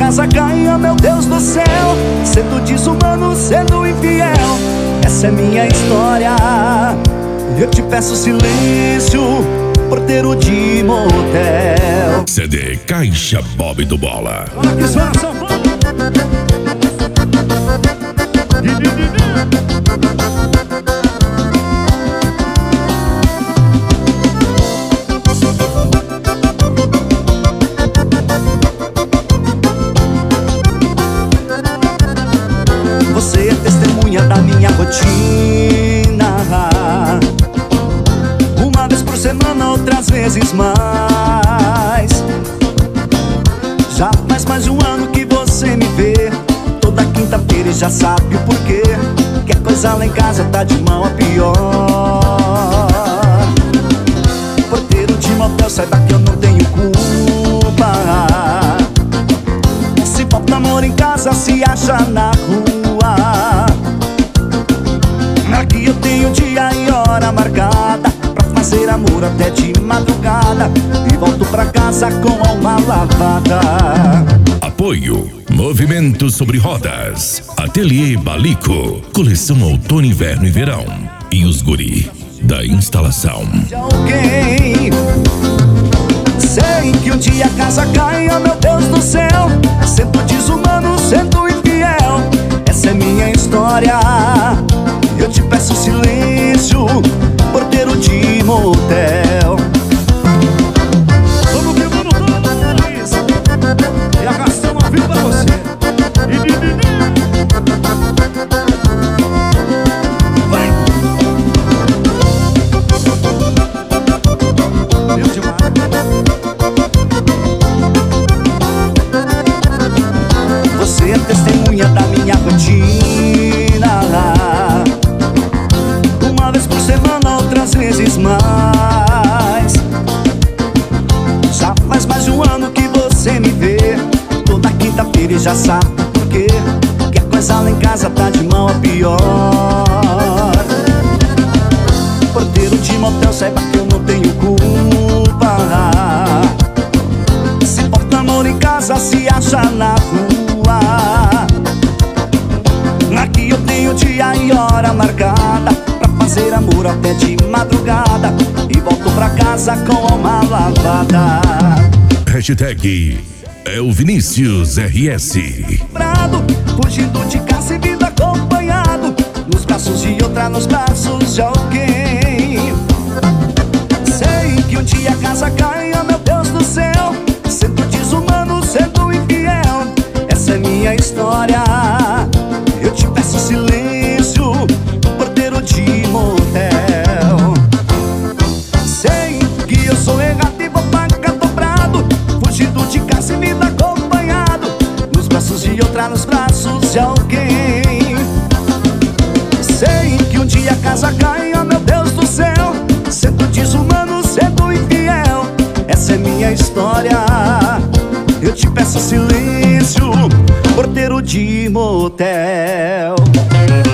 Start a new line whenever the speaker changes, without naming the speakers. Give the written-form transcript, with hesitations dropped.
casa cai, oh meu Deus do céu, sendo desumano, sendo infiel, essa é minha história. Eu te peço silêncio, porteiro de motel.
CD Caixa Bob do Bola.
Olha que situação. Você é testemunha da minha rotina, uma vez por semana, outras vezes mais. Já faz mais de um ano que você me vê toda quinta-feira e já sabe o porquê, que a coisa lá em casa tá de mal a pior. Porteiro de motel, saiba que eu não tenho culpa. Se falta amor em casa, se acha na rua. Aqui eu tenho dia e hora marcada pra fazer amor até de madrugada e volto pra casa com a alma lavada.
Apoio Movimento Sobre Rodas, Ateliê Balico, coleção outono, inverno e verão, e os guri da instalação.
De alguém, sei que um dia a casa cai, oh meu Deus do céu, sendo desumano, sendo infiel, essa é minha história. Eu te peço silêncio, porteiro de motel. Vamos quebrando todas e a canção ao vivo pra você. Vai! Meu demais. Você é testemunha da minha rotina, uma vez por semana, outras vezes mais. Já faz mais de um ano que você me vê toda quinta-feira e já sabe por quê, que a coisa lá em casa tá de mal a pior. Porteiro de motel, saiba que eu não tenho culpa. Se falta amor em casa, se acha na rua. Aqui eu tenho dia e hora marcada pra fazer amor até de madrugada e volto pra casa com a alma lavada.
Hashtag é o Vinícius RS.
Fugindo de casa e vida acompanhado, nos braços de outra, nos braços de alguém. Sei que um dia a casa cai, oh meu Deus do céu, sendo desumano, sendo infiel, essa é minha história. Eu te peço silêncio, porteiro de motel. Sei que eu sou errado e vou pagar dobrado, fugindo de casa e vida acompanhado, nos braços de outra, nos braços de alguém. Sei que um dia a casa cai, oh meu Deus do céu, sendo desumano, sendo infiel, essa é minha história. Eu te peço silêncio, porteiro de motel.